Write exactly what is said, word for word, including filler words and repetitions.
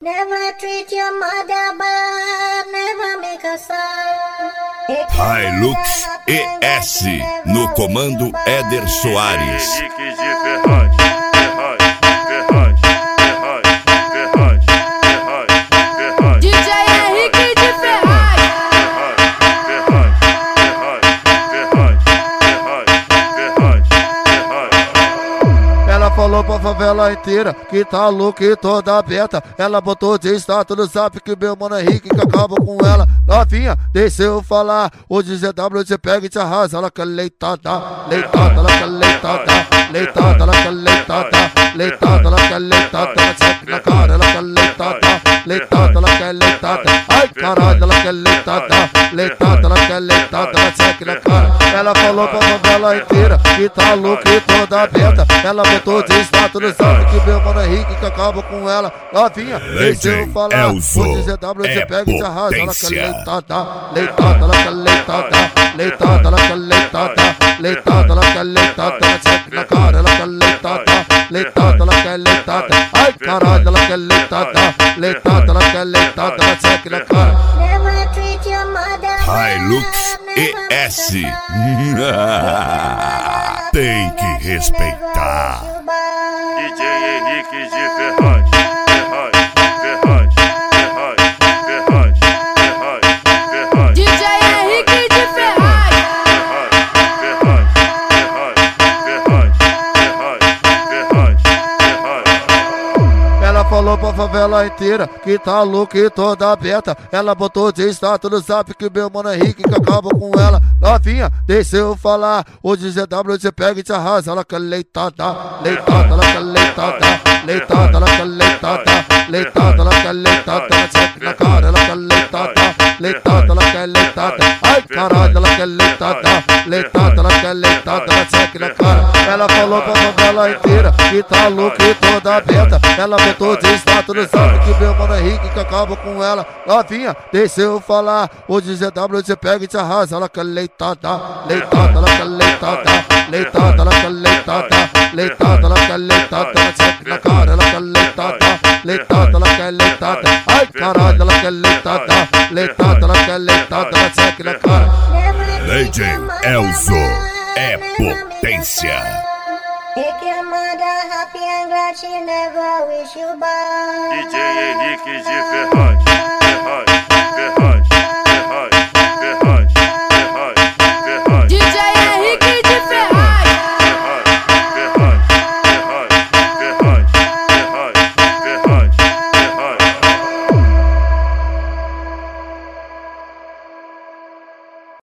Never treat your mother bad, never make her sad. Hilux E S, no comando Éder Soares. Henrique de Ferraz, Ferraz, Ferraz, Ferraz, Ferraz, Ferraz, D J Henrique de Ferraz. Ferraz, Ferraz, Ferraz, Ferraz, Ferraz. Ela falou pra favela inteira que tá louca e toda aberta. Ela botou de status no zap que meu mano Henrique que acaba com ela. Novinha, deixa eu falar. Hoje Z W você pega e te arrasa. Ela quer leitada, leitada, ela quer leitada, leitada, ela quer leitada, leitada, ela quer leitada. Ela segue na cara, ela quer leitada, leitada, ela quer leitada. Ai caralho, ela quer leitada, leitada, ela quer leitada. Ela segue na cara. Ela falou pra favela inteira que tá louca e toda aberta. Ela botou de status no zap que meu mano Henrique que acaba com ela. Novinha, deixa eu falar. Hoje Z W você pega e te arrasa. Ela quer leitada, leitada, ela quer leitada, leitada, ela quer leitada, leitada, ela quer leitada. Ela segue na cara, ela quer leitada, leitada, ela quer leitada. Ai caralho, ela quer leitada, leitada, ela quer leitada. Ela segue na cara. Never treat your mother bad, Hilux E S. Tem que respeitar. D J Henrique de Ferraz, Ferraz, Ferraz, Ferraz, Ferraz, Ferraz, Ferraz. D J Henrique de Ferraz. Ferraz, Ferraz, Ferraz, Ferraz, Ferraz, Ferraz. Ela falou pra favela inteira que tá louca e toda aberta. Ela botou de status no zap que meu mano Henrique que acaba com ela. Novinha, deixa eu falar. Hoje Z W você pega e te arrasa. Ela quer leitada, leitada, ela quer leitada, leitada, ela quer leitada, leitada, ela quer leitada. Ela segue na cara, ela quer leitada, leitada, ela quer leitada. Ai caralho, ela quer leitada, leitada, ela quer leitada. Ela segue na cara. Ela falou pra favela inteira que tá louca e toda aberta. Ela botou de status no zap que meu mano Henrique que acaba com ela. Novinha, deixa eu falar. Hoje Z W você pega e te arrasa. Ela quer leitada, leitada, ela quer leitada, leitada, ela quer leitada, leitada, ela quer leitada. Ela segue na cara, ela quer leitada, leitada, ela quer leitada. Ai caralho, ela quer leitada, leitada, ela quer leitada. Ela segue na cara. Legend Elzo é potência. Make your mother happy and glad she never wish you bad. D J Henrique de Ferraz.